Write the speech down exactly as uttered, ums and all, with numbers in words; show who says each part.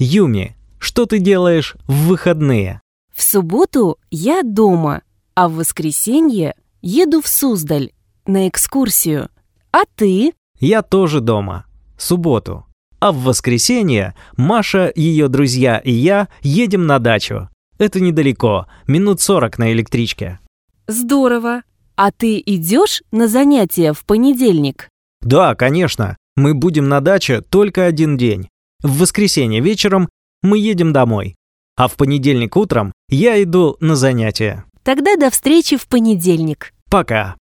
Speaker 1: Юми, что ты делаешь в выходные?
Speaker 2: В субботу я дома, а в воскресенье еду в Суздаль на экскурсию. А ты?
Speaker 1: Я тоже дома. Субботу. А в воскресенье Маша, ее друзья и я едем на дачу. Это недалеко, минут сорок на электричке.
Speaker 2: Здорово. А ты идешь на занятия в понедельник?
Speaker 1: Да, конечно. Мы будем на даче только один день. В воскресенье вечером мы едем домой. А в понедельник утром я иду на занятия.
Speaker 2: Тогда до встречи в понедельник.
Speaker 1: Пока.